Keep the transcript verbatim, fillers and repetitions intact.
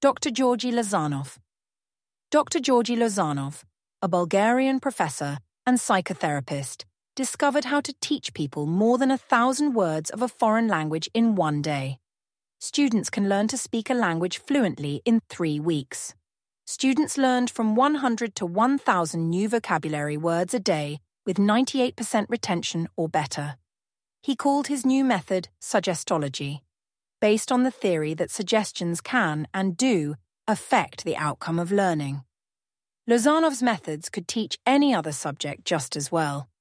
Doctor Georgi Lozanov. Doctor Georgi Lozanov, a Bulgarian professor and psychotherapist, discovered how to teach people more than a thousand words of a foreign language in one day. Students can learn to speak a language fluently in three weeks. Students learned from one hundred to one thousand new vocabulary words a day with ninety-eight percent retention or better. He called his new method suggestology, based on the theory that suggestions can and do affect the outcome of learning. Lozanov's methods could teach any other subject just as well.